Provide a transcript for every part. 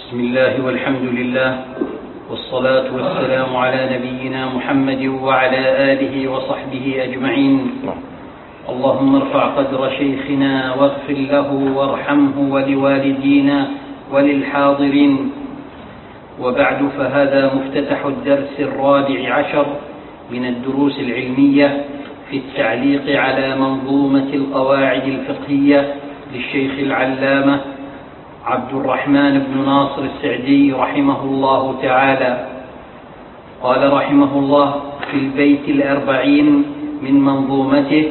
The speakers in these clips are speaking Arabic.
بسم الله والحمد لله والصلاة والسلام على نبينا محمد وعلى آله وصحبه أجمعين. اللهم ارفع قدر شيخنا واغفر له وارحمه ولوالدينا وللحاضرين. وبعد، فهذا مفتتح الدرس 14 من الدروس العلمية في التعليق على منظومة القواعد الفقهية للشيخ العلامة عبد الرحمن بن ناصر السعدي رحمه الله تعالى. قال رحمه الله في البيت 40 من منظومته: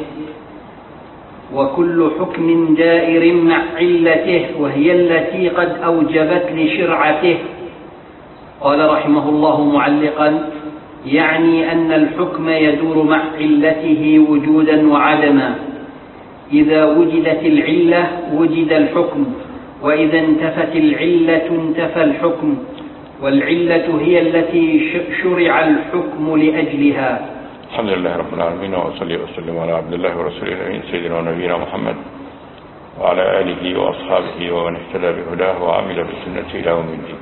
وكل حكم دائر مع علته وهي التي قد أوجبت لشرعته. قال رحمه الله معلقا: يعني أن الحكم يدور مع علته وجودا وعدما. إذا وجدت العلة وجد الحكم، وإذا انتفت العلة انتفى الحكم، والعلة هي التي شرع الحكم لأجلها. الحمد لله رب العالمين، وأصلي وسلم على عبد الله ورسوله الأمين سيدنا ونبينا محمد وعلى آله وأصحابه ومن اهتدى بهداه وعمل بسنته إلى يوم الدين.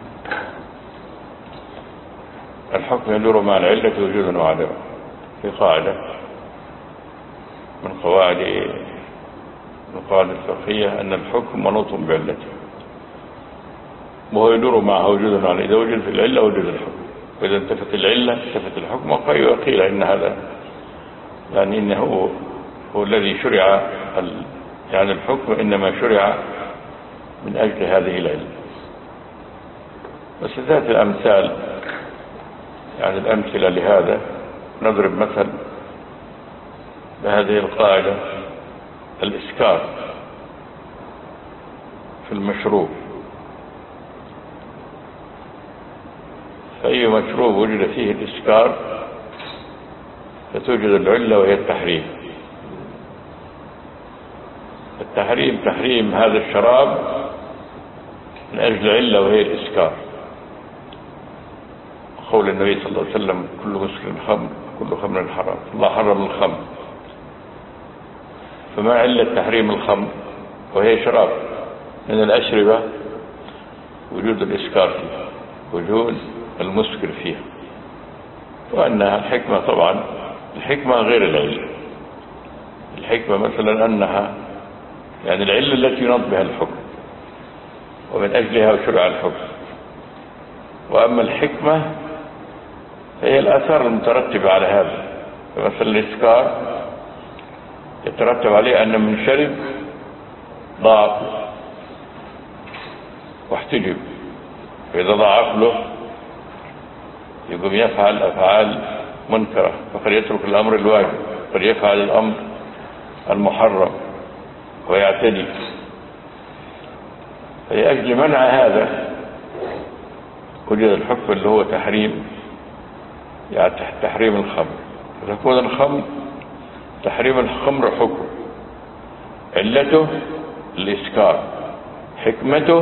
الحكم يدور مع العلة وجودا وعدما. في قاعدة من قواعد الفقهية أن الحكم منوط بعلته، وهو يدور معه وجودا وعدما. إذا وجدت العلة وجد الحكم، وإذا انتفت العلة انتفت الحكم. وقيل إن هذا يعني إنه هو الذي شرع يعني الحكم إنما شرع من أجل هذه العلة. بس ذات الأمثال، يعني الأمثلة لهذا، نضرب مثل بهذه القاعدة: الإسكار في المشروب. فأي مشروب وجد فيه الإسكار فتوجد العلة وهي التحريم. التحريم تحريم هذا الشراب من أجل علة وهي الإسكار. قول النبي صلى الله عليه وسلم: كل مسكر خمر كل خمر حرام، الله حرم الخمر. فما علة تحريم الخمر وهي شراب من الأشربة؟ وجود الإسكار فيها، وجود المسكر فيها. وأنها الحكمة، طبعا الحكمة غير العلة. الحكمة مثلا أنها يعني العلة التي ينض بها الحكم ومن أجلها شرع الحكم. وأما الحكمة هي الآثار المترتبة على هذا. فمثلا الإسكار يترتب عليه أن من شرب ضاع واحتجب، فإذا ضاع له يقوم يفعل أفعال منكرة، فقد يترك الأمر الواجب، قد يفعل الأمر المحرم ويعتدي. فلأجل منع هذا وجد الحكم اللي هو تحريم، يعني تحريم الخمر. فتكون الخمر تحريم الخمر حكم، علته الإسكار، حكمته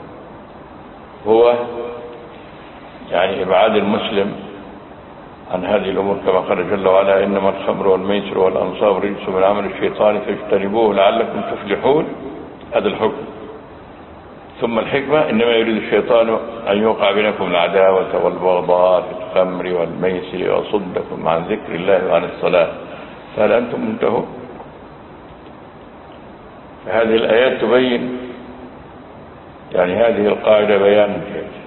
هو يعني إبعاد المسلم عن هذه الأمور، كما قال جل وعلا: إنما الخمر والميسر والأنصاب رجس من عمل الشيطان فاجتنبوه لعلكم تفلحون. هذا الحكم. ثم الحكمة: إنما يريد الشيطان أن يوقع بينكم العداوة والبغضاء في الخمر والميسر ويصدكم عن ذكر الله وعن الصلاة فهل أنتم منتهون؟ فهذه الآيات تبين يعني هذه القاعدة بيان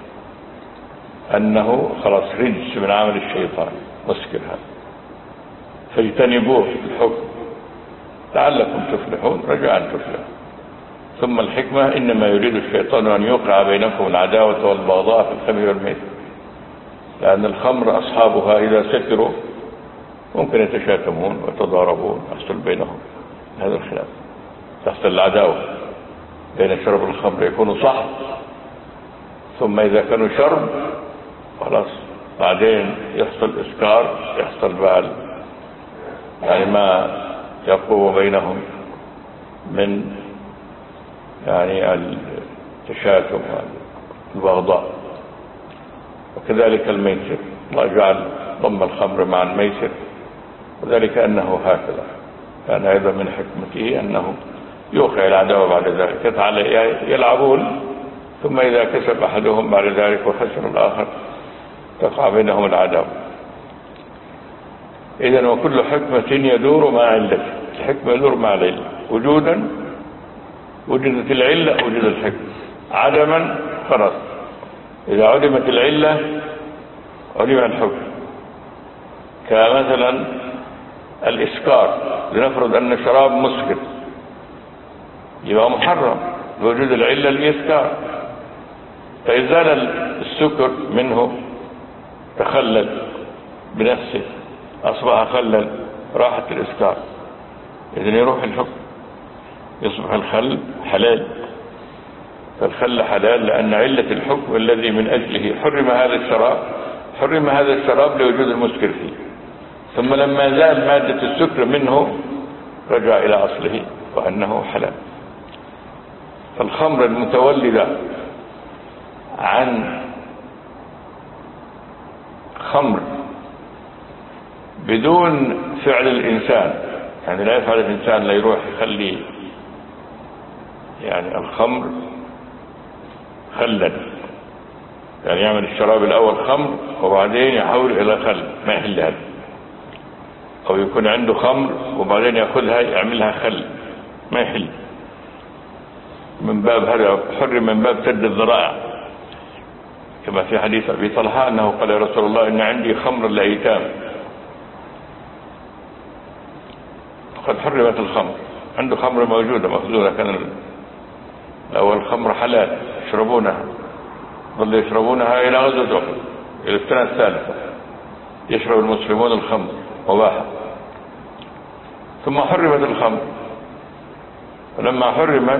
أنه خلاص رجس من عمل الشيطان، مسكر هذا، فاجتنبوه الحكم لعلكم تفلحون، رجاء تفلحون. ثم الحكمة: إنما يريد الشيطان أن يوقع بينكم العداوة والبغضاء في الخمر والميسر، لأن الخمر أصحابها إذا سكروا ممكن يتشاتمون ويتضاربون، يحصل بينهم هذا الخلاف، تحصل العداوة بين شرب الخمر، يكونوا صح، ثم إذا كانوا شرب خلاص بعدين يحصل إسكار، يحصل بقى يعني ما يقوم بينهم من يعني التشاتم والبغضاء. وكذلك الميسر، الله جعل ضم الخمر مع الميسر، وذلك أنه هكذا كان أيضا من حكمته أنه يوقع العداوة بعد ذلك. يلعبون ثم إذا كسب أحدهم بعد ذلك وخسر الآخر تقع بينهم العداوة. إذن وكل حكمة يدور مع علته، الحكمة يدور مع العلة، وجودا وجدت العلة وجد الحكمة، عدما خلاص. إذا عدمت العلة عدم الحكم. كمثلا الإسكار، لنفرض أن شراب مسكر يبقى محرم بوجود العلة الإسكار، فإزال السكر منه تخلل بنفسه، أصبح خلل، راحت الإسكار، إذن يروح الحكم، يصبح الخل حلال. فالخل حلال لأن علة الحكم الذي من أجله حرم هذا الشراب لوجود المسكر فيه، ثم لما زال مادة السكر منه رجع إلى أصله وأنه حلال. فالخمر المتولدة عن خمر بدون فعل الإنسان، يعني لا يفعل الإنسان، لا يروح يخلي يعني الخمر خلا، يعني يعمل الشراب الأول خمر وبعدين يحول إلى خل، ما يحل هذا. أو يكون عنده خمر وبعدين يأخذها يعملها خل، ما يحل. من باب هذا حرم من باب سد الذرائع، كما في حديث أبي طلحة أنه قال يا رسول الله إن عندي خمر لأيتام، قد حرمت الخمر، عنده خمر موجودة مخزونة، كان الأول خمر حلال يشربونها، ظلوا يشربونها إلى غزوة أحد، إلى السنة الثالثة يشرب المسلمون الخمر مباحة، ثم حرمت الخمر. فلما حرمت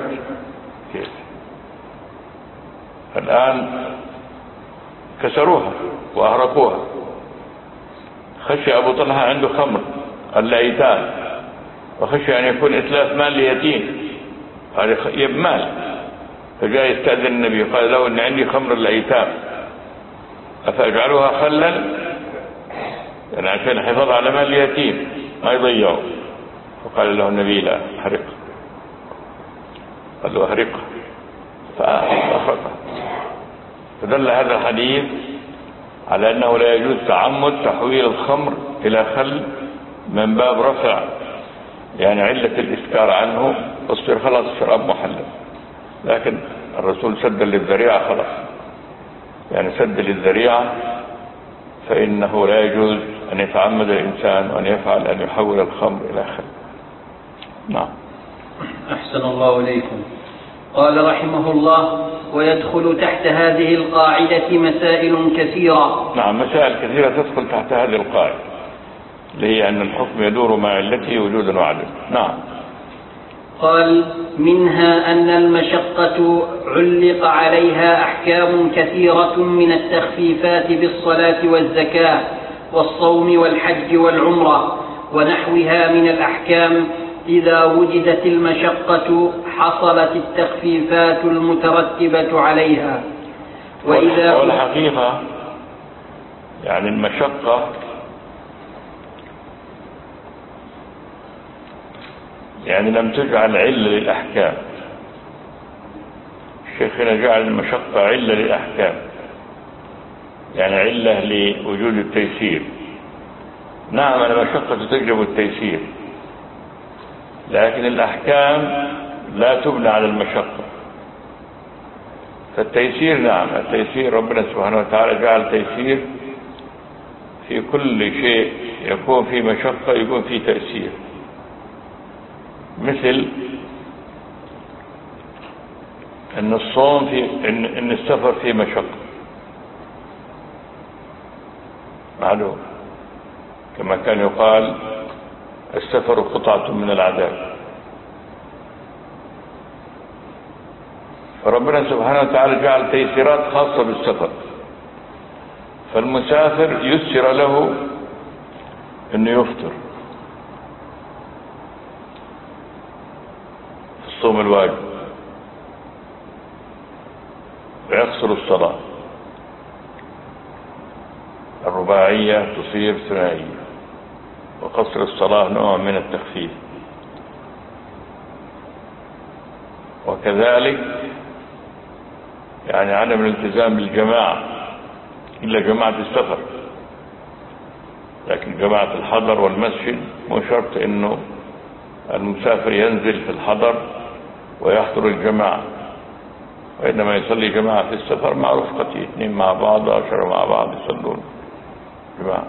الآن كسروها وأهرقوها. خشي أبو طلحة عنده خمر الأيتام، وخشي أن يكون إتلاف مال ليتيم، هذا يب مال، فجاء يستأذن النبي قال له إن عندي خمر الأيتام أفأجعلها خلا، يعني عشان الحفاظ على مال اليتيم ما يضيعه. فقال له النبي لا، أحرقه. قال له أحرقه، فأحرقه. فدل هذا الحديث على أنه لا يجوز تعمد تحويل الخمر إلى خل من باب رفع يعني علة الإسكار عنه، تصير خلاص الشراب محلل. لكن الرسول سد للذريعة خلاص، يعني سد للذريعة، فإنه لا يجوز أن يتعمد الإنسان وأن يفعل أن يحول الخمر إلى خل. نعم. أحسن الله إليكم. قال رحمه الله: ويدخل تحت هذه القاعدة مسائل كثيرة. نعم، مسائل كثيرة تدخل تحت هذه القاعدة، اللي هي أن الحكم يدور مع علته وجودا وعدما. نعم. قال: منها أن المشقة علق عليها أحكام كثيرة من التخفيفات بالصلاة والزكاة والصوم والحج والعمرة ونحوها من الأحكام. إذا وجدت المشقة حصلت التخفيفات المترتبة عليها. والحقيقة يعني المشقة يعني لم تجعل علة للأحكام. شيخنا جعل المشقة علة للأحكام، يعني علة لوجود التيسير. نعم، المشقة تجلب التيسير، لكن الأحكام لا تبنى على المشقة. فالتيسير، نعم، التيسير ربنا سبحانه وتعالى جعل تيسير في كل شيء، يكون فيه مشقة يكون فيه تيسير. مثل أن الصوم أن السفر فيه مشقة معلوم، كما كان يقال السفر قطعة من العذاب. فربنا سبحانه وتعالى جعل تيسيرات خاصة بالسفر، فالمسافر يسر له أنه يفطر في الصوم الواجب، ويقصر الصلاة الرباعية تصير ثنائية، وقصر الصلاة نوع من التخفيف. وكذلك يعني عدم الالتزام بالجماعة إلا جماعة السفر، لكن جماعة الحضر والمسجد مو شرط إنه المسافر ينزل في الحضر ويحضر الجماعة، وإنما يصلي جماعة في السفر مع رفقته، 2 مع بعض 10 مع بعض يصلون جماعة.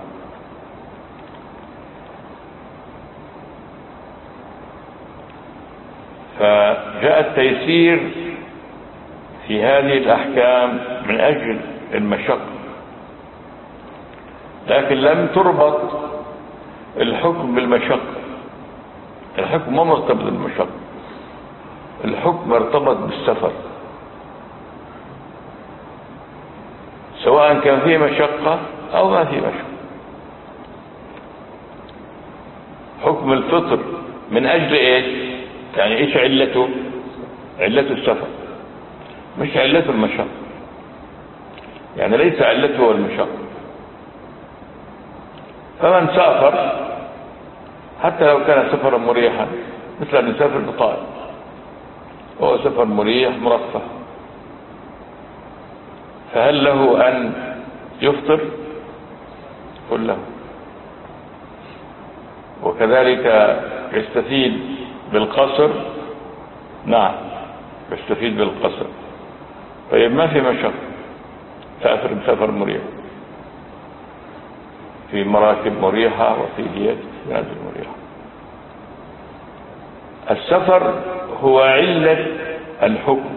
فجاء التيسير في هذه الأحكام من أجل المشقة، لكن لم تربط الحكم بالمشقة. الحكم ما مرتبط بالمشقة، الحكم ارتبط بالسفر، سواء كان فيه مشقة أو ما فيه مشقة. حكم الفطر من أجل إيش؟ يعني إيش علته؟ علته السفر، مش علته المشقة، يعني ليس علته المشقة. فمن سافر حتى لو كان سفرا مريحا، مثل أن يسافر بطائر، وهو سفر مريح مرفه، فهل له أن يفطر؟ قل له. وكذلك يستفيد بالقصر، نعم يستفيد بالقصر. طيب ما في مشقة، سافر بسفر مريح، في مراكب مريحة وفي منازل مريحة. السفر هو علة الحكم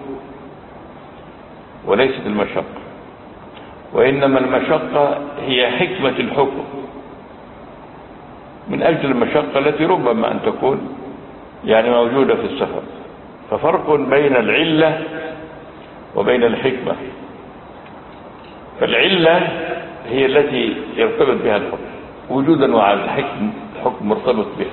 وليست المشقة، وإنما المشقة هي حكمة الحكم من أجل المشقة التي ربما أن تكون يعني موجودة في السفر. ففرق بين العلة وبين الحكمة. فالعلة هي التي يرتبط بها الحكم وجودا وعدما، الحكم مرتبط بها.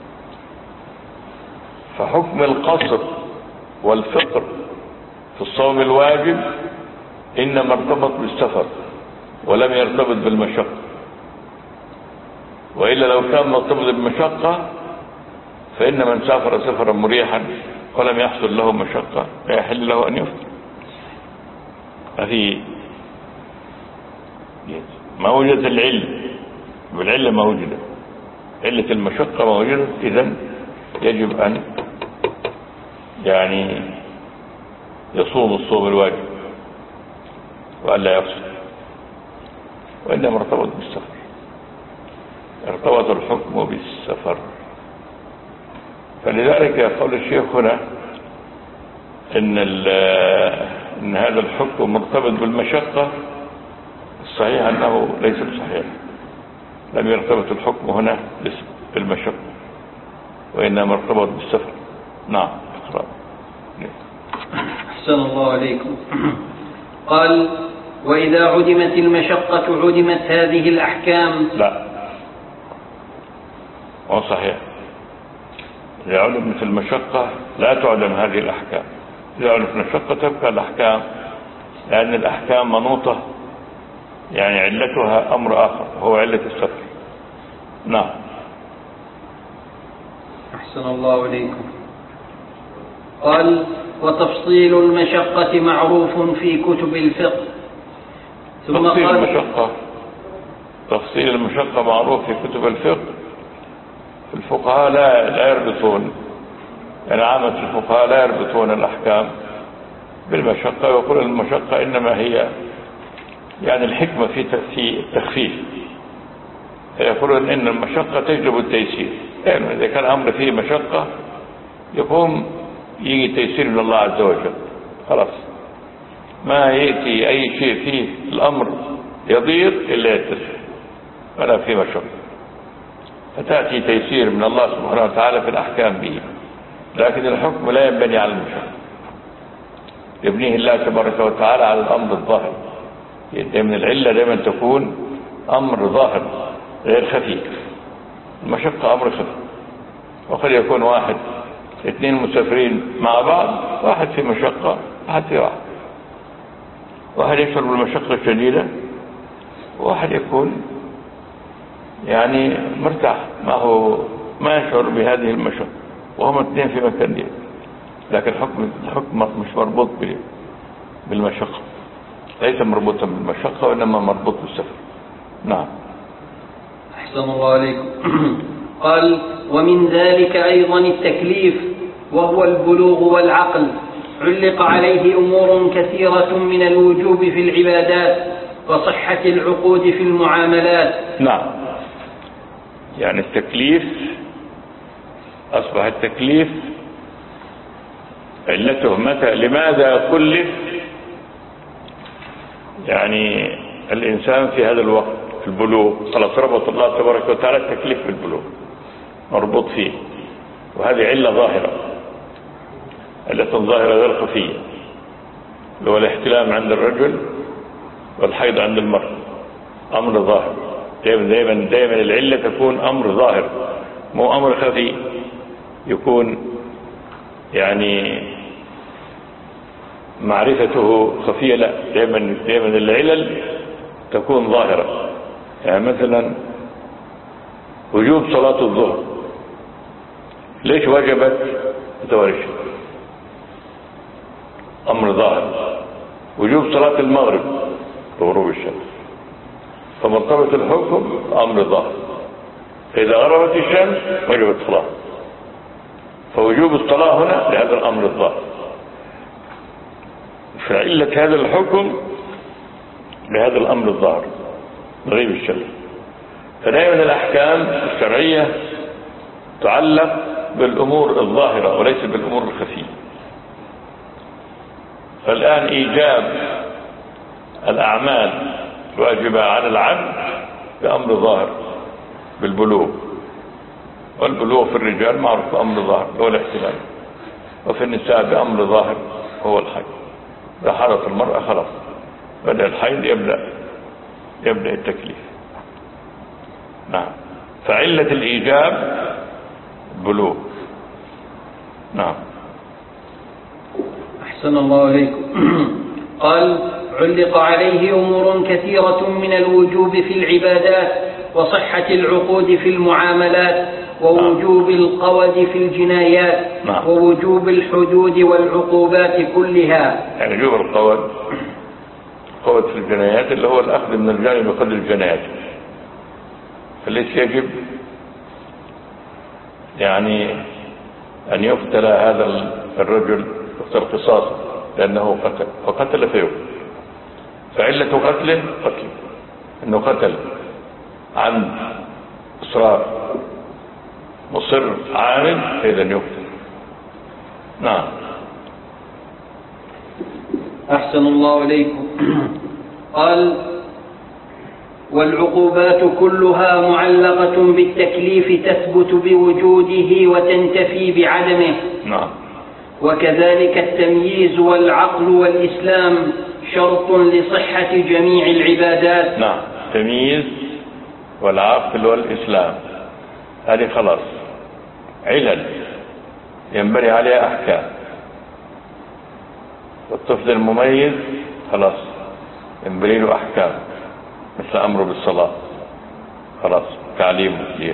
فحكم القصر والفطر في الصوم الواجب إنما ارتبط بالسفر ولم يرتبط بالمشقة، وإلا لو كان مرتبط بالمشقة فإن من سافر سفرا مريحا ولم يحصل له مشقة لا يحل له أن يفطر. هذه ما وجد العلم، والعلة موجودة، علة المشقة موجودة، إذن يجب أن يعني يصوم الصوم الواجب وألا يفطر، وإنما ارتبط بالسفر، ارتبط الحكم بالسفر. فلذلك يقول الشيخ هنا إن هذا الحكم مرتبط بالمشقة. الصحيح أنه ليس بصحيح، لم يرتبط الحكم هنا بالمشقة وإنما ارتبط بالسفر. نعم اقرأ. أحسن الله عليكم. قال: وإذا عدمت المشقة عدمت هذه الأحكام. لا، هو صحيح، إذا عدمت المشقة لا تعدم هذه الأحكام. إذا عدمت المشقة تبقى الأحكام، لأن الأحكام منوطة يعني علتها أمر آخر هو علة السفر. نعم. أحسن الله عليكم. قال: وتفصيل المشقة معروف في كتب الفقه. ثم تفصيل المشقة معروف في كتب الفقه. الفقهاء لا يربطون، يعني عامة الفقهاء لا يربطون الأحكام بالمشقة، ويقول المشقة إنما هي يعني الحكمة في التخفيف. يقولون إن المشقة تجلب التيسير، يعني إذا كان أمر فيه مشقة يقوم يجي تيسير من الله عز وجل، خلاص ما يأتي أي شيء فيه الأمر يضيق إلا يتسر ولا فيه مشقة، فتأتي تيسير من الله سبحانه وتعالى في الأحكام به. لكن الحكم لا ينبني على المشقة، يبنيه الله تبارك وتعالى على الأمر الظاهر. من العلة دائما تكون أمر ظاهر غير خفي، المشقة أمر خفي. وقد يكون 2 مسافرين مع بعض، واحد في مشقة واحد في راحة، واحد يشعر بالمشقة الشديدة وواحد يكون يعني مرتاح، ما يشعر بهذه المشقة، وهم 2 في مكان دي. لكن الحكم مش مربوط بالمشقة، ليس مربوطا بالمشقة وإنما مربوط بالسفر. نعم. أحسن الله عليكم. قال: ومن ذلك أيضا التكليف، وهو البلوغ والعقل، علق عليه أمور كثيرة من الوجوب في العبادات وصحة العقود في المعاملات. نعم، يعني التكليف أصبح التكليف علته متى، لماذا كلف يعني الإنسان في هذا الوقت في البلوغ؟ خلاص ربط الله تبارك وتعالى التكليف بالبلوغ، مربوط فيه، وهذه علة ظاهرة، علة ظاهرة غير خفية، اللي هو الاحتلام عند الرجل والحيض عند المرأة، أمر ظاهر. دائما العلة تكون أمر ظاهر، مو أمر خفي يكون يعني معرفته خفية، لا، دائما العلل تكون ظاهرة. يعني مثلا وجوب صلاة الظهر، ليش وجبت؟ بتواريش، أمر ظاهر. وجوب صلاة المغرب بغروب الشمس، فمرتبط الحكم أمر ظاهر. إذا غربت الشمس وجبت صلاة، فوجوب الصلاة هنا لهذا الأمر الظاهر، فعلة هذا الحكم لهذا الأمر الظاهر غيب الشمس. فدائما الأحكام الشرعية تعلق بالأمور الظاهرة وليس بالأمور الخفية. فالآن إيجاب الأعمال واجبة على العبد بأمر ظاهر بالبلوغ، والبلوغ في الرجال معروف بأمر ظاهر هو الاحتلال، وفي النساء بأمر ظاهر هو الحيض. إذا حضت المرأة خلاص بدأ الحيض، يبدأ التكليف. نعم، فعلة الإيجاب بلوغ. نعم. أحسن الله عليكم. قال: علق عليه أمور كثيرة من الوجوب في العبادات وصحة العقود في المعاملات ووجوب القود في الجنايات ووجوب الحدود والعقوبات كلها. يعني وجوب القود في الجنايات اللي هو الأخذ من الجاني بقدر الجنايات، فليس يجب يعني أن يقتل هذا الرجل يقتل قصاصا لأنه قتل، فقتل فيقتل، فعلة قتله أنه قتل عن إصرار مصر عامل، فإذا يقتل. نعم. أحسن الله عليكم. قال: والعقوبات كلها معلقة بالتكليف تثبت بوجوده وتنتفي بعدمه. نعم. وكذلك التمييز والعقل والإسلام شرط لصحة جميع العبادات. نعم، التمييز والعقل والإسلام هذه خلاص علل ينبني عليها أحكام. والطفل المميز خلاص ينبني له أحكام، مثل أمره بالصلاة خلاص تعليمه ليه.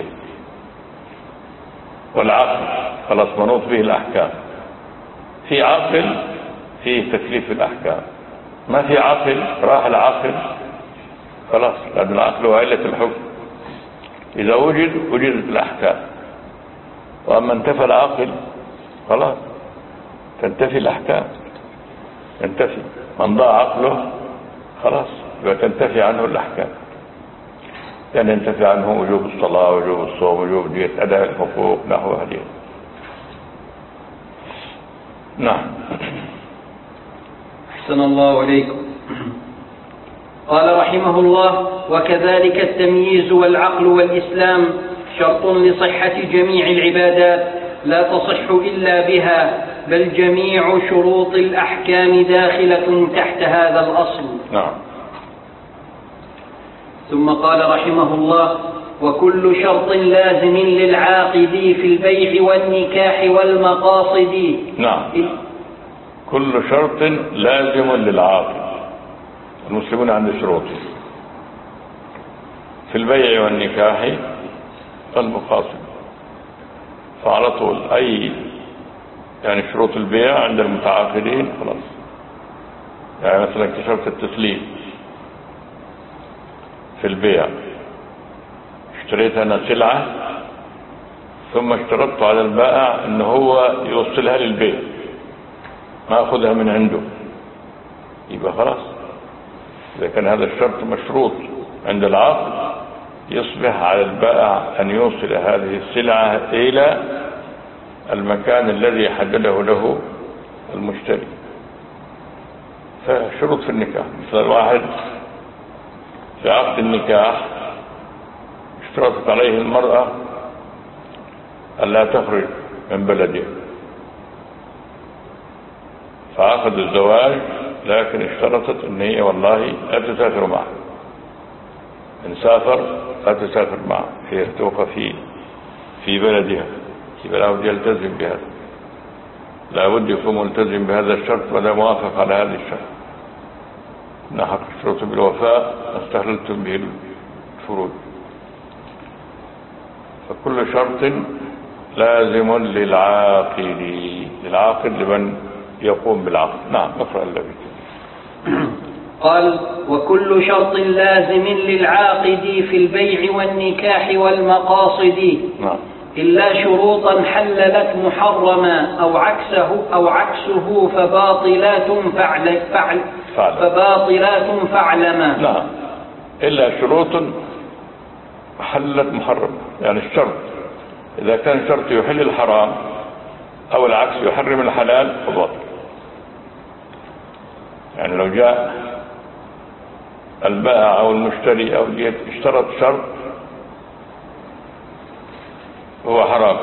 والعقل خلاص منوط به الأحكام. في عقل في تكليف الأحكام، ما في عقل راح العقل خلاص، لأن العقل هو علة الحكم. إذا وجدت الأحكام، وأما انتفى العقل خلاص تنتفي الأحكام، تنتفي. من ضاع عقله خلاص تنتفي عنه الأحكام، يعني ينتفي عنه وجوب الصلاة وجوب الصوم وجوب دية أداء الحقوق نحو هذه. نعم. أحسن الله عليكم. قال رحمه الله: وكذلك التمييز والعقل والإسلام شرط لصحة جميع العبادات لا تصح إلا بها، بل جميع شروط الأحكام داخلة تحت هذا الأصل. نعم. ثم قال رحمه الله: وكل شرط لازم للعاقد في البيع والنكاح والمقاصد. نعم، كل شرط لازم للعاقد. المسلمون عند شروط في البيع والنكاح والمقاصد، فعلى طول أي يعني شروط البيع عند المتعاقدين خلاص يعني مثلا اكتشفت التسليم في البيع، اشتريت أنا سلعة ثم اشترطت على البائع ان هو يوصلها للبيت، ما اخذها من عنده، يبقى خلاص اذا كان هذا الشرط مشروط عند العقد يصبح على البائع ان يوصل هذه السلعة الى المكان الذي حدده له المشتري. فشروط في النكاح، مثل الواحد في عقد النكاح اشترطت عليه المرأة ألا تخرج من بلده، فعقد الزواج لكن اشترطت ان هي والله لا تسافر معه، ان سافر لا تسافر معه، هي توقف في بلدها، يبقى لابد يلتزم بهذا، لابد يكون ملتزم بهذا الشرط ولا موافق على هذا الشرط. إن حق الشروط بالوفاء استهللتم به الفروض. فكل شرط لازم للعاقد لمن يقوم بالعقد. نعم، اقرأ الذي. قال: وكل شرط لازم للعاقد في البيع والنكاح والمقاصد، نعم، إلا شروطا حللت محرما أو عكسه فباطلات فاعلما. نعم، إلا شروط حلت محرما، يعني الشرط إذا كان شرط يحل الحرام أو العكس يحرم الحلال فباطل. يعني لو جاء البائع أو المشتري أو اشترط شرط هو حرام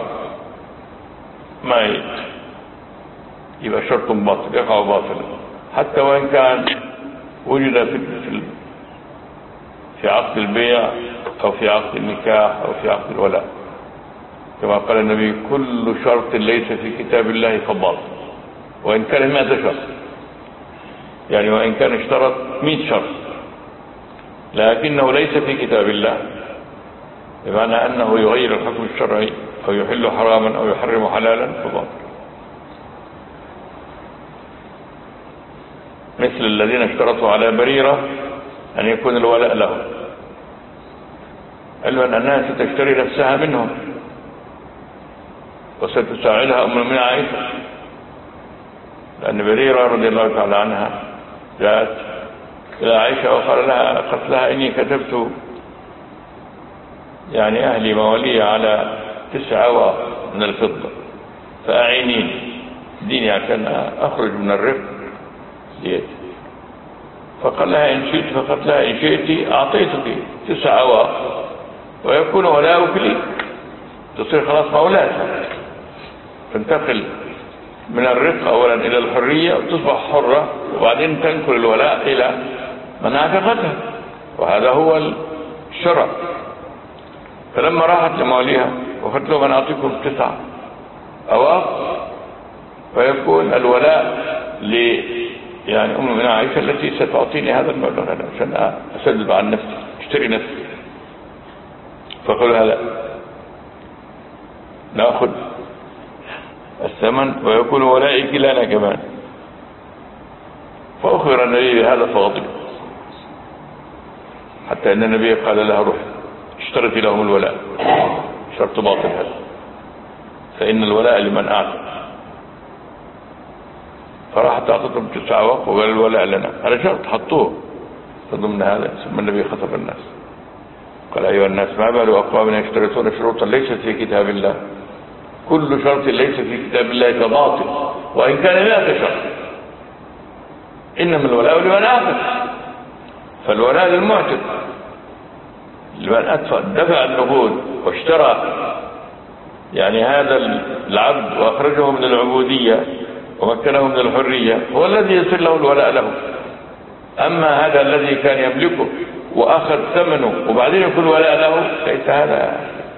ما يبقى شرط باطل، يقع باطلا، حتى وإن كان وجد في عقد البيع أو في عقد النكاح أو في عقد الولاء، كما قال النبي: كل شرط ليس في كتاب الله فباطل، وإن كان 100 شرط، يعني وإن كان اشترط 100 شرط لكنه ليس في كتاب الله، بمعنى أنه يغير الحكم الشرعي أو يحل حراما أو يحرم حلالا فباطل. مثل الذين اشترطوا على بريرة أن يكون الولاء لهم، علما أنها ستشتري نفسها منهم وستساعدها أم المؤمنين عائشة، لأن بريرة رضي الله تعالى عنها جاءت إلى عائشة وقال لها قتلها: إني كتبت يعني أهلي موالي على 9 أواق من الفضة، فأعينيني ديني عشان أخرج من الرق ديتي. فقال لها: إن شئت، فقالت لها: إن شئت أعطيتك 9 أواق ويكون ولاؤك لي، تصير خلاص مولاتها، تنتقل من الرق أولا إلى الحرية وتصبح حرة، وبعدين تنقل الولاء إلى من اعتقتها، وهذا هو الشرع. فلما راحت لمواليها وقالت لهم: أنا أعطيكم 9 أواق فيكون الولاء يعني أم من عائشة التي ستعطيني هذا المبلغ عشان أسدد عن نفسي، اشتري نفسي. فقالوا: لا، نأخذ الثمن ويكون ولائك لنا كمان. فأخبر النبي بهذا فغضب، حتى أن النبي قال لها: روح اشترطي لهم الولاء، شرط باطل هذا، فإن الولاء لمن أعطى. فراحت أعطتهم 9 أواق وقال: الولاء لنا، هذا شرط حطوه فضمن هذا. ثم النبي خطب الناس قال: أيها الناس، ما بال أقوام يشترطون شروطا ليست في كتاب الله، كل شرط ليس في كتاب الله فباطل وإن كان 100 شرط، إنما الولاء لمن أعتق، فالولاء للمعتق، لمن دفع النقود واشترى يعني هذا العبد وأخرجه من العبودية ومكنه من الحرية، هو الذي يصير له الولاء له. أما هذا الذي كان يملكه وأخذ ثمنه وبعدين يكون ولاء له، ليس هذا.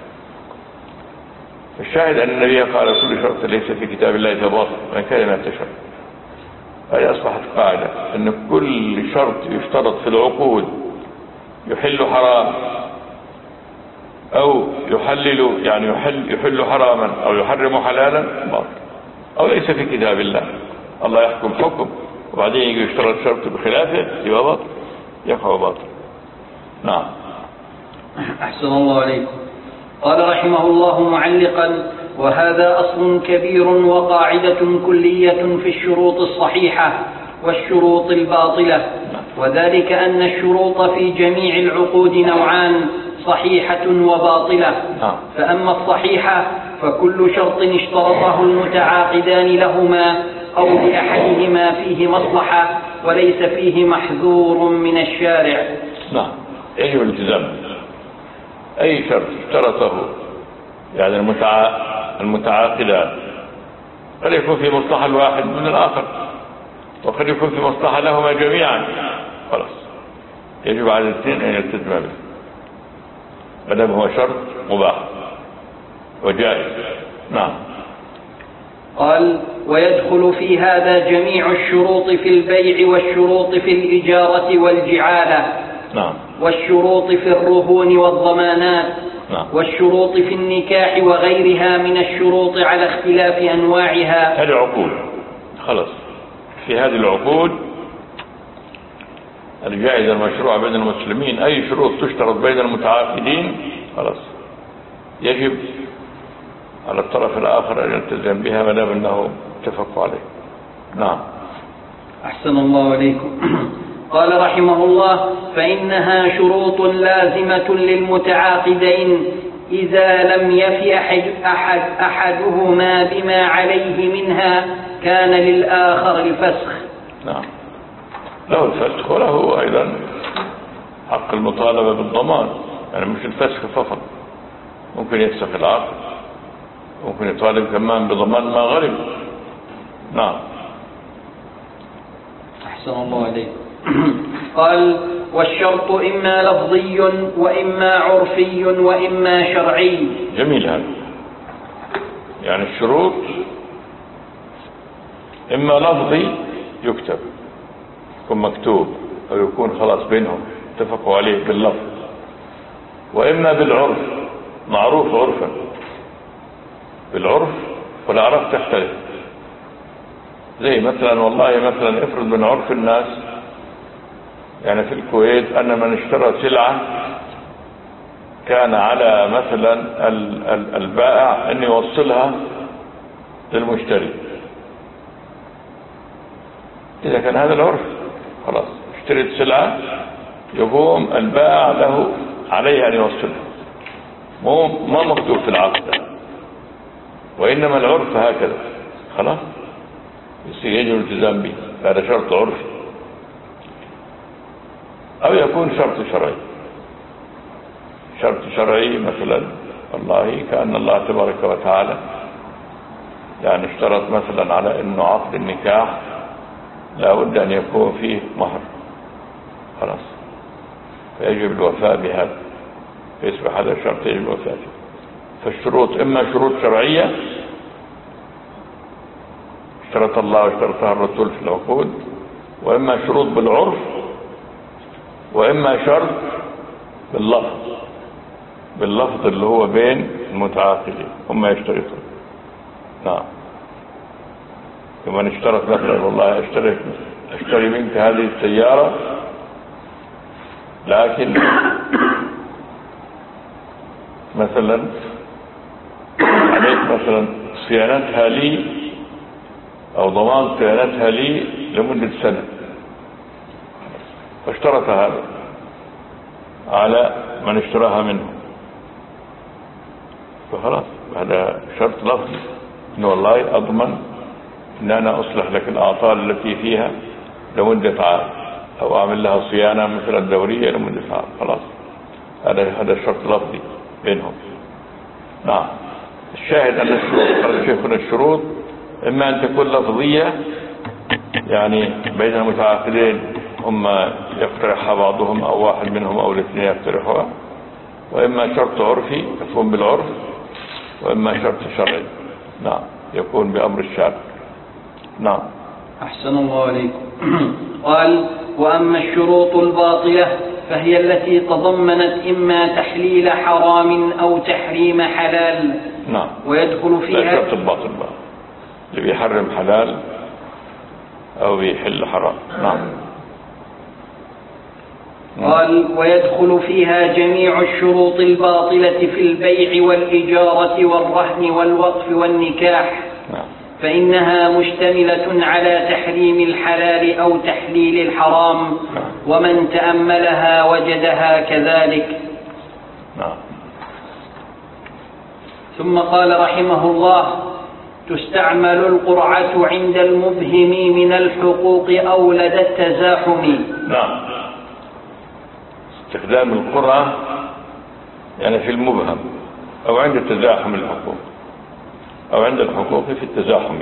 الشاهد أن النبي قال: كل شرط ليس في كتاب الله فباطل وإن كان 100 شرط. هذه أصبحت قاعدة، أن كل شرط يشترط في العقود يحل حرام أو يحلل، يعني يحل حراما أو يحرم حلالا، باطل أو ليس في كتاب الله. الله يحكم حكم وبعدين يجي يشترط شرط بخلافه يبقى باطل، يقع باطل. نعم. أحسن الله عليكم. قال رحمه الله معلقا: وهذا أصل كبير وقاعدة كلية في الشروط الصحيحة والشروط الباطلة، وذلك أن الشروط في جميع العقود نوعان: صحيحة وباطلة. فأما الصحيحة فكل شرط اشترطه المتعاقدان لهما أو لأحدهما فيه مصلحة وليس فيه محذور من الشارع. نعم، يجب الالتزام. أي شرط اشترطه يعني المتعاقدان قد يكون في مصلحة الواحد من الآخر، وقد يكون في مصلحة لهما جميعا، خلاص يجب على الاثنين أن يلتزما به ما دام هو شرط مباح وجائز. نعم. قال: ويدخل في هذا جميع الشروط في البيع والشروط في الإجارة والجعالة. نعم. والشروط في الرهون والضمانات. نعم. والشروط في النكاح وغيرها من الشروط على اختلاف أنواعها. هذه عقود، خلاص في هذه العقود الجائزة المشروعة بين المسلمين أي شروط تشترط بين المتعاقدين خلاص يجب على الطرف الآخر أن يلتزم بها ما دام أنه اتفقوا عليه. نعم. أحسن الله عليكم. قال رحمه الله: فإنها شروط لازمة للمتعاقدين إذا لم يفي أحدهما بما عليه منها كان للآخر الفسخ. نعم، له الفسخ وله أيضا حق المطالبة بالضمان، يعني مش الفسخ فقط، ممكن يفسخ العقد، ممكن يطالب كمان بضمان ما غرم. نعم. أحسن الله عليك. قال: والشرط إما لفظي وإما عرفي وإما شرعي. جميل هذا، يعني الشروط إما لفظي يكتب يكون مكتوب أو يكون خلاص بينهم اتفقوا عليه باللفظ، وإما بالعرف معروف عرفا بالعرف، والأعراف تختلف. زي مثلا والله مثلا افرض من عرف الناس يعني في الكويت أن من اشترى سلعة كان على مثلا البائع أن يوصلها للمشتري. إذا كان هذا العرف خلاص اشتريت سلعة يقوم البائع له عليه أن يوصلها، ما مكتوب في العقد، وإنما العرف هكذا خلاص يجب الالتزام به، هذا شرط عرفي. أو يكون شرط شرعي. شرط شرعي مثلا والله كأن الله تبارك وتعالى يعني اشترط مثلا على أنه عقد النكاح لا بد أن يكون فيه مهر خلاص، فيجب الوفاء بهذا، فيصبح هذا الشرط يجب الوفاء به. فالشروط إما شروط شرعية اشترط الله واشترطها الرسول في العقود، وإما شروط بالعرف، وإما شرط باللفظ اللي هو بين المتعاقدين هم يشترطون. نعم. كما اشترط مثلا والله اشتري منك هذه السيارة لكن مثلا عليك مثلا صيانتها لي أو ضمان صيانتها لي لمدة سنة، فاشترط هذا على من اشتراها منه، فخلاص هذا شرط لفظي إنه والله أضمن إن أنا أصلح لك الأعطال التي فيها لمدة عام أو أعمل لها صيانة مثلا دورية لمدة عام، خلاص هذا شرط لفظي بينهم. نعم. الشاهد أن الشروط قال شيخنا الشروط إما أن تكون لفظية يعني بين المتعاقدين هم يقترحها بعضهم أو واحد منهم أو الاثنين يقترحها، وإما شرط عرفي يكون بالعرف، وإما شرط شرعي نعم يكون بأمر الشارع. نعم. أحسن الله عليكم. قال: وأما الشروط الباطلة فهي التي تضمنت إما تحليل حرام أو تحريم حلال. نعم. ويدخل فيها لا شرط الباطل بقى اللي بيحرم حلال أو بيحل حرام. نعم. قال ويدخل فيها جميع الشروط الباطلة في البيع والإجارة والرهن والوقف والنكاح. نعم. فإنها مشتملة على تحريم الحلال أو تحليل الحرام. ومن تأملها وجدها كذلك. نعم. ثم قال رحمه الله تستعمل القرعة عند المبهم من الحقوق أو لدى التزاحم. نعم. استخدام القرعة يعني في المبهم أو عند تزاحم الحقوق أو عند الحقوق في التزاحم.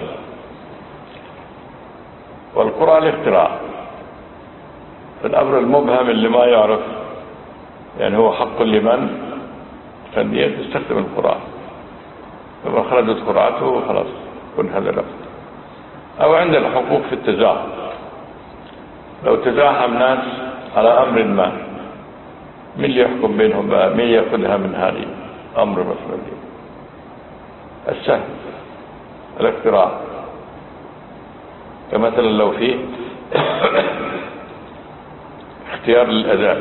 والقرعة الاختراع الأمر المبهم اللي ما يعرف يعني هو حق لمن فالنية تستخدم القرعة فما خرجت قرعته خلاص كن هذا لفظ. أو عند الحقوق في التزاحم لو تزاحم ناس على أمر ما من اللي يحكم بينهم بقى من يأخذها من هذه أمر مثلا السهل الاختراع كمثلا لو في اختيار للأذان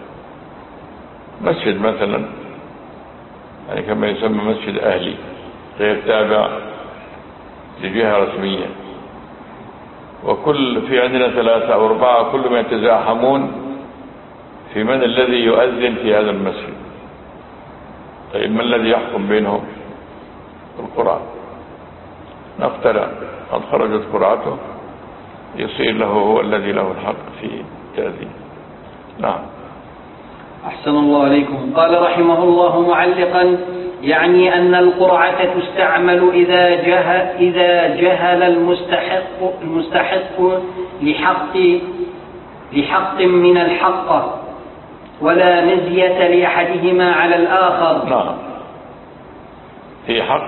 مسجد مثلا يعني كما يسمى مسجد أهلي غير تابع لجهة رسمية وكل في عندنا 3 أو 4 كلهم يتزاحمون في من الذي يؤذن في هذا المسجد. طيب من الذي يحكم بينهم؟ القرعة. نقترع قد خرجت قرعته يصير له هو الذي له الحق في التأذين. نعم. أحسن الله عليكم. قال رحمه الله معلقا يعني أن القرعة تستعمل إذا جهل المستحق لحق من الحق ولا نزية لأحدهما على الآخر. نعم. في حق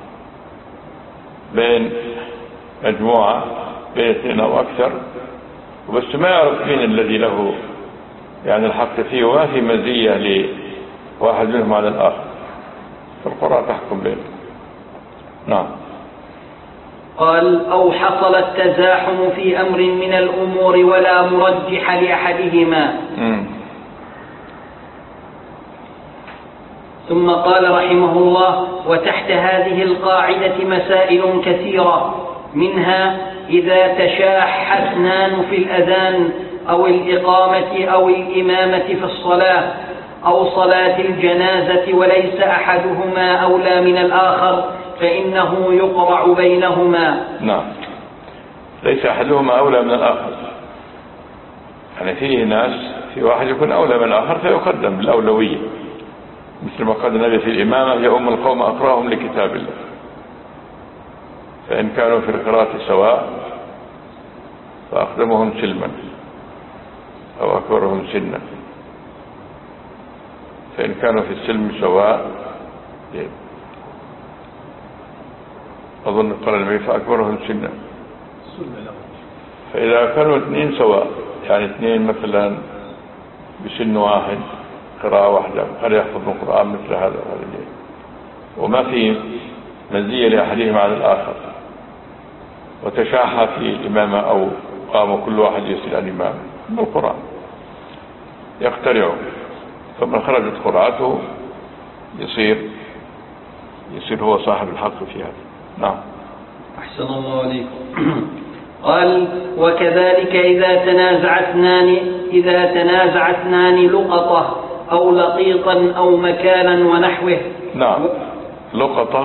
بين مجموعة بين 2 أو أكثر وبس ما يعرف مين الذي له يعني الحق فيه وما في مزية لواحد منهم على الآخر فالقرعة تحكم بينهم. نعم. قال أو حصل التزاحم في أمر من الأمور ولا مرجح لأحدهما. ثم قال رحمه الله وتحت هذه القاعدة مسائل كثيرة منها إذا تشاح اثنان في الأذان أو الإقامة أو الإمامة في الصلاة أو صلاة الجنازة وليس أحدهما أولى من الآخر فإنه يقرع بينهما. نعم. ليس أحدهما أولى من الآخر يعني فيه ناس في واحد يكون أولى من الآخر فيقدم بالأولوية مثل ما قال النبي في الإمامة يا أم القوم أقرأهم لكتاب الله فإن كانوا في القراءة سواء فأقدمهم سلما أو أكبرهم سنا فإن كانوا في السلم سواء أظن قال النبي فأكبرهم سنا فإذا كانوا 2 سواء يعني 2 مثلا بسن واحد قراءة واحدة هل يحفظ القرآن مثل هذا وما في مزية لأحدهم على الآخر وتشاحى في الإمامة أو قام كل واحد يسأل عن الإمام من القرآن يقترع فمن خرجت قرعته يصير هو صاحب الحق في هذا. نعم. أحسن الله عليكم. قال وكذلك إذا تنازع اثنان لقطة أو لقيطا أو مكانا ونحوه. نعم. لقطة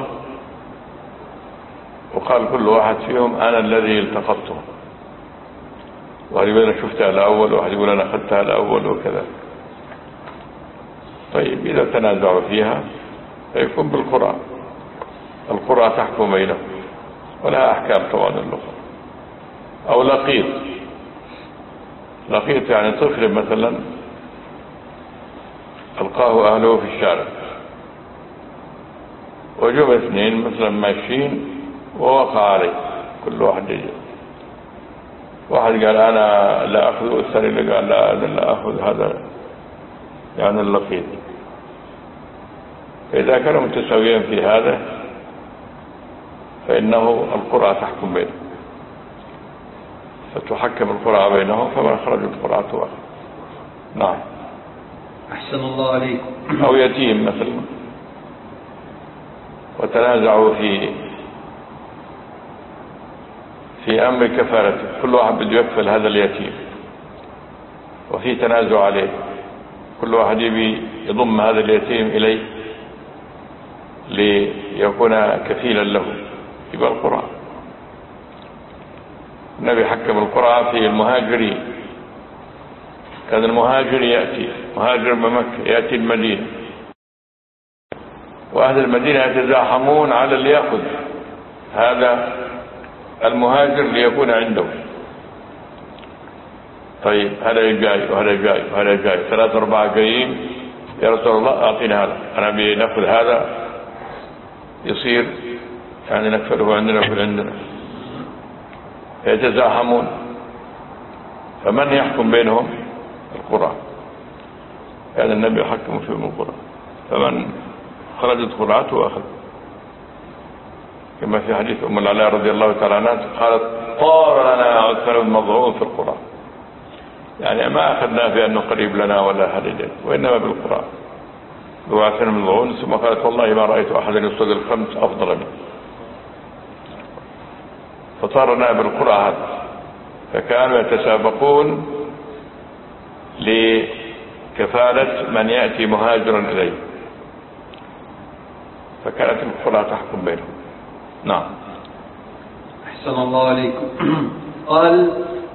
وقال كل واحد فيهم أنا الذي التقطته واحد يقول أنا شفتها الأول وواحد يقول أنا أخذتها الأول وكذا. طيب إذا تنازعوا فيها فيكون بالقرعة القرعة تحكم بينهم ولها أحكام طبعا اللقطة. أو لقيط يعني طفل مثلا ألقاه أهله في الشارع وجب 2 مثلا ماشيين ووقع عليه كل واحد يجي واحد قال أنا لا أخذ والثاني اللي قال لا أنا لا أخذ هذا يعني اللقيط. فإذا كانوا متساويين في هذا فإنه القرعة تحكم بينهم فتحكم القرعة بينهم، فمن خرجت قرعته أخذ. نعم. أحسن الله عليكم. أو يتيم مثلا وتنازعوا في أمر كفالته، كل واحد بده يكفل هذا اليتيم وفي تنازع عليه، كل واحد يبي يضم هذا اليتيم إليه ليكون كفيلا له، يبقى القرعة. النبي حكم القرعة في المهاجرين. كان المهاجر يأتي مهاجر من مكة يأتي المدينة، وأهل المدينة يتزاحمون على اللي يأخذ هذا المهاجر ليكون عنده. طيب هذا جاي وهذا جاي وهذا جاي، 3 4 جايين، يا رسول الله أعطينا هذا، أنا بنأخذ هذا يصير يعني نكفله عندنا وفي عندنا. يتزاحمون، فمن يحكم بينهم؟ القرى. هذا النبي حكم فيهم القرى، فمن خرجت قرعته أخذ. كما في حديث أم العلاء رضي الله تعالى عنها قالت طار لنا عثمان بن مظعون في القرى، يعني ما أخذنا في أنه قريب لنا ولا هدد، وإنما بالقرى. عثمان بن مظعون، ثم قالت والله ما رأيت أحدا يصطاد الخمس أفضل منه، فطارنا بالقرى هذا. فكانوا يتسابقون لكفالة من يأتي مهاجرا إليه، فكانت القرى تحكم بينهم. نعم. أحسن الله عليكم. قال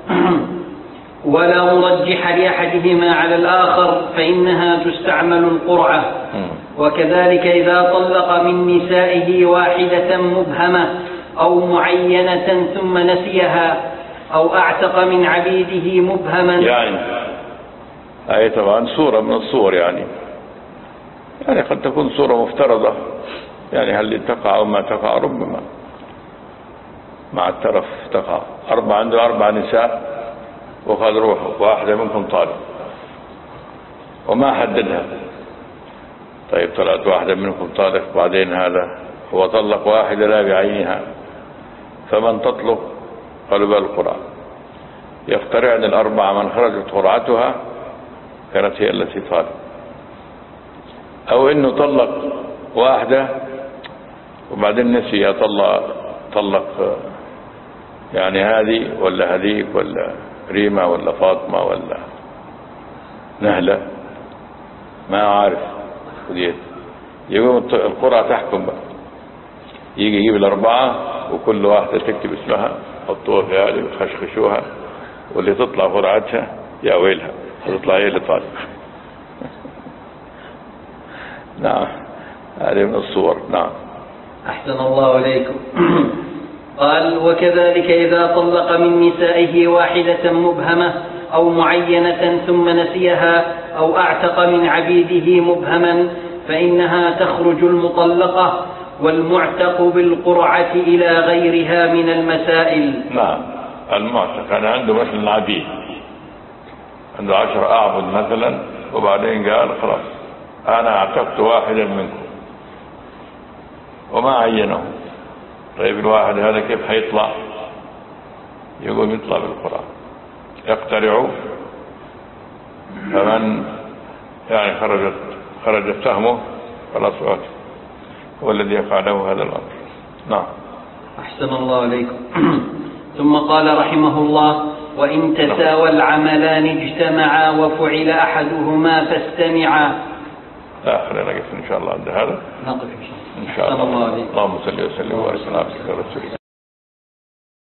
ولا مرجح لأحدهما على الآخر، فإنها تستعمل القرعة. وكذلك إذا طلق من نسائه واحدة مبهمة أو معينة ثم نسيها، أو أعتق من عبيده مبهما. يعني هذه طبعا صورة من الصور، يعني قد تكون صورة مفترضة، يعني هل تقع أو ما تقع، ربما مع الترف تقع. عنده 4 نساء وقال روحوا، واحدة منكم طالق وما حددها. طيب طلعت واحدة منكم طالق، بعدين هذا هو طلق واحدة لا بعينها، فمن تطلق؟ قالوا بالقرعة. يقترعن 4 من خرجت قرعتها كانت هي التي طالق، أو إنه طلق واحدة وبعدين نسي طلق يعني هذه ولا هذيك ولا ريمة ولا فاطمة ولا نهلة، ما عارف خديت. يقوم القرعة تحكم بقى، يجي يجيب 4 وكل واحدة تكتب اسمها، حطوها في هذه وخشخشوها، واللي تطلع قرعتها يا ويلها، تطلع هي اللي طالق. نعم، هذه من الصور. نعم. أحسن الله عليكم. قال وكذلك إذا طلق من نسائه واحدة مبهمة أو معينة ثم نسيها، أو أعتق من عبيده مبهما، فإنها تخرج المطلقة، والمعتق بالقرعة إلى غيرها من المسائل. نعم. المعتق أنا عنده مثل العبيد، عنده 10 أعبد مثلا، وبعدين قال خلاص أنا اعتقت واحدا منكم وما عينه. طيب الواحد هذا كيف حيطلع؟ يقوم يطلع بالقرعة، يقترعوا، فمن يعني خرجت سهمه خلاص هو الذي يقع له هذا الأمر. نعم. أحسن الله عليكم. ثم قال رحمه الله وإن تساوى العملان اجتمعا وفعل أحدهما فاستمعا. خلينا نقف إن شاء الله عند هذا. نقف إن شاء الله. اللهم صل وسلم وبارك على رسول الله.